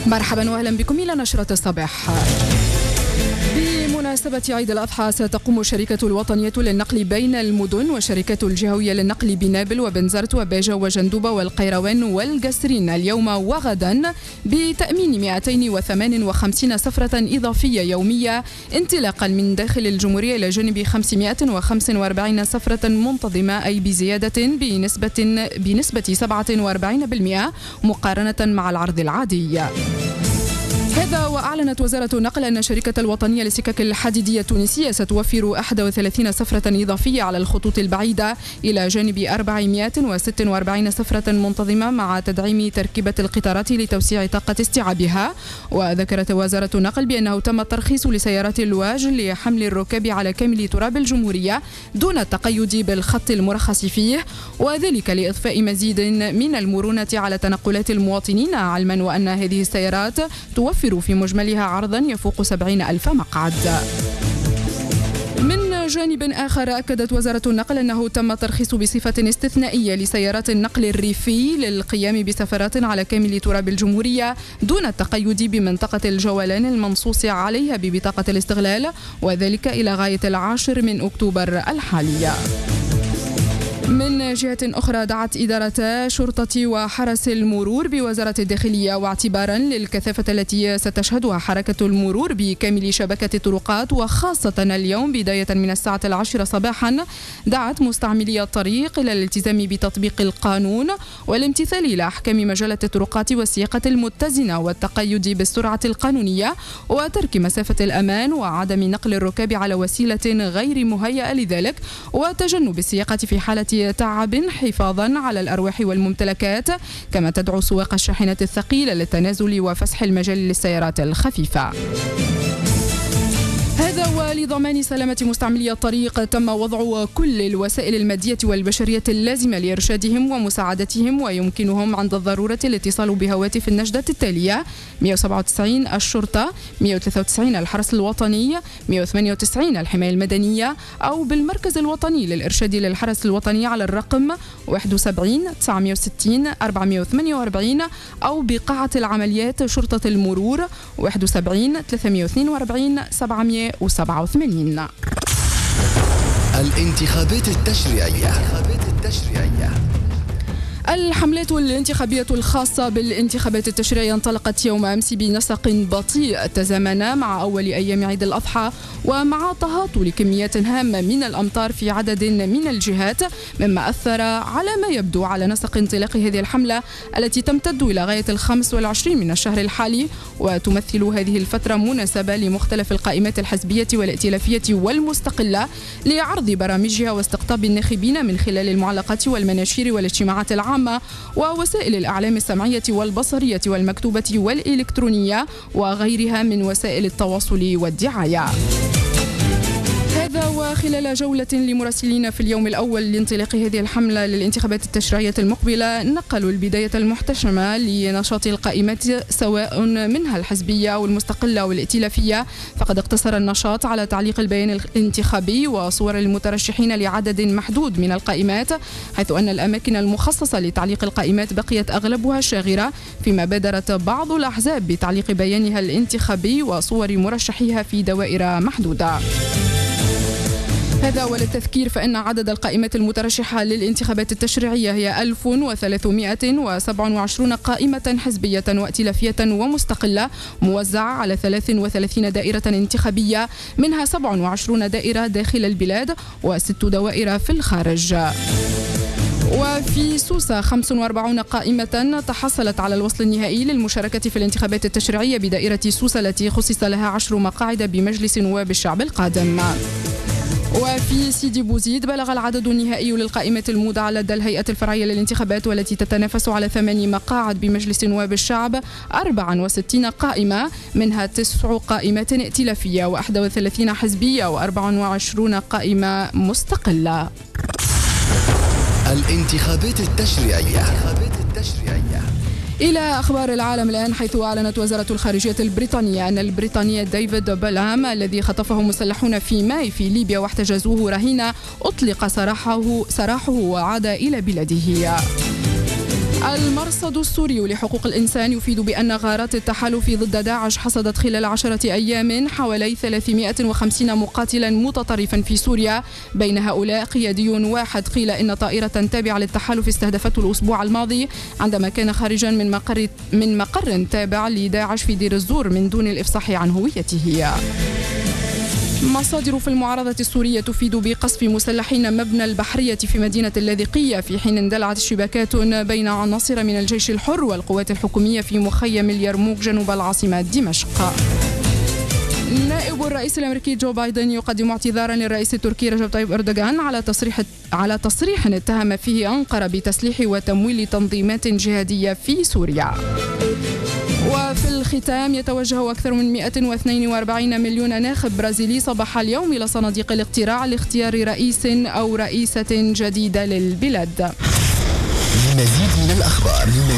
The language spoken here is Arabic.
مرحبا واهلا بكم إلى نشرة الصباح. بمناسبة عيد الأضحى ستقوم الشركة الوطنية للنقل بين المدن والشركة الجهوية للنقل بنابل وبنزرت وباجة وجندوبة والقيروان والقصرين اليوم وغدا بتأمين 258 سفرة إضافية يومية انطلاقا من داخل الجمهورية إلى جانب 545 سفرة منتظمة، أي بزيادة بنسبة 47% مقارنة مع العرض العادي. هذا وأعلنت وزارة النقل أن الشركة الوطنية للسكك الحديدية التونسية ستوفر 31 سفرة إضافية على الخطوط البعيدة إلى جانب 446 سفرة منتظمة مع تدعيم تركيبة القطارات لتوسيع طاقة استيعابها. وذكرت وزارة النقل بأنه تم الترخيص لسيارات اللواج لحمل الركاب على كامل تراب الجمهورية دون التقيد بالخط المرخص فيه، وذلك لإضفاء مزيد من المرونة على تنقلات المواطنين، علما وأن هذه السيارات توفر في مجملها عرضا يفوق 70,000 مقعد. من جانب آخر أكدت وزارة النقل أنه تم الترخيص بصفة استثنائية لسيارات النقل الريفي للقيام بسفرات على كامل تراب الجمهورية دون التقيد بمنطقة الجولان المنصوص عليها ببطاقة الاستغلال، وذلك إلى غاية 10 من أكتوبر الحالي. من جهة أخرى دعت إدارة شرطة وحرس المرور بوزارة الداخلية، واعتبارا للكثافة التي ستشهدها حركة المرور بكامل شبكة الطرقات وخاصة اليوم بداية من الساعة 10 صباحا، دعت مستعملي الطريق إلى الالتزام بتطبيق القانون والامتثال لأحكام مجلة الطرقات والسياقة المتزنة والتقيد بالسرعة القانونية وترك مسافة الأمان وعدم نقل الركاب على وسيلة غير مهيئة لذلك وتجنب السياقة في حالة تعب حفاظا على الأرواح والممتلكات، كما تدعو سواق الشاحنات الثقيلة للتنازل وفسح المجال للسيارات الخفيفة. هذا ولضمان سلامة مستعملي الطريق تم وضع كل الوسائل المادية والبشرية اللازمة لإرشادهم ومساعدتهم، ويمكنهم عند الضرورة الاتصال بهواتف النجدة التالية: 197 الشرطة، 193 الحرس الوطني، 198 الحماية المدنية، أو بالمركز الوطني للإرشاد للحرس الوطني على الرقم 71 960 448، أو بقاعة العمليات شرطة المرور 71 342 787. الانتخابات التشريعية. الحملات الانتخابية الخاصة بالانتخابات التشريعية انطلقت يوم أمس بنسق بطيء تزامن مع أول أيام عيد الأضحى ومع تهاطل كميات هامة من الأمطار في عدد من الجهات، مما أثر على ما يبدو على نسق انطلاق هذه الحملة التي تمتد إلى غاية 25 من الشهر الحالي، وتمثل هذه الفترة مناسبة لمختلف القائمات الحزبية والائتلافية والمستقلة لعرض برامجها واستقطاب الناخبين من خلال المعلقات والمناشير والاجتماعات العامة ووسائل الإعلام السمعية والبصرية والمكتوبة والإلكترونية وغيرها من وسائل التواصل والدعاية. هذا وخلال جولة لمراسلين في اليوم الأول لانطلاق هذه الحملة للانتخابات التشريعية المقبلة، نقلوا البداية المحتشمة لنشاط القائمات سواء منها الحزبية أو المستقلة أو الائتلافية، فقد اقتصر النشاط على تعليق البيان الانتخابي وصور المترشحين لعدد محدود من القائمات، حيث أن الأماكن المخصصة لتعليق القائمات بقيت أغلبها شاغرة، فيما بادرت بعض الأحزاب بتعليق بيانها الانتخابي وصور مرشحيها في دوائر محدودة. هذا وللتذكير فإن عدد القائمات المترشحة للانتخابات التشريعية هي 1327 قائمة حزبية وائتلافية ومستقلة موزعة على 33 دائرة انتخابية، منها 27 دائرة داخل البلاد و6 دوائر في الخارج. وفي سوسة 45 قائمة تحصلت على الوصل النهائي للمشاركة في الانتخابات التشريعية بدائرة سوسة التي خصص لها 10 مقاعد بمجلس نواب الشعب القادم. وفي سيدي بوزيد بلغ العدد النهائي للقائمة الموضعة لدى الهيئة الفرعية للانتخابات والتي تتنافس على 8 مقاعد بمجلس نواب الشعب 64 قائمة، منها 9 قائمات ائتلافية و31 حزبية و24 قائمة مستقلة. الانتخابات التشريعية. إلى أخبار العالم الآن، حيث أعلنت وزارة الخارجية البريطانية أن البريطاني ديفيد بلام الذي خطفه مسلحون في ماي في ليبيا واحتجزوه رهينة أطلق سراحه وعاد إلى بلاده. المرصد السوري لحقوق الإنسان يفيد بأن غارات التحالف ضد داعش حصدت خلال 10 أيام حوالي 350 مقاتلا متطرفا في سوريا. بين هؤلاء قيادي واحد قيل إن طائرة تابعة للتحالف استهدفته الأسبوع الماضي عندما كان خارجا من مقر تابع لداعش في دير الزور من دون الإفصاح عن هويته. مصادر في المعارضة السورية تفيد بقصف مسلحين مبنى البحرية في مدينة اللاذقية في حين اندلعت اشتباكات بين عناصر من الجيش الحر والقوات الحكومية في مخيم اليرموك جنوب العاصمة دمشق. نائب الرئيس الأمريكي جو بايدن يقدم اعتذارا للرئيس التركي رجب طيب أردوغان على تصريح اتهم فيه أنقرة بتسليح وتمويل تنظيمات جهادية في سوريا. وفي الختام يتوجه أكثر من 142 مليون ناخب برازيلي صباح اليوم إلى صناديق الاقتراع لاختيار رئيس أو رئيسة جديدة للبلاد. لمزيد من الأخبار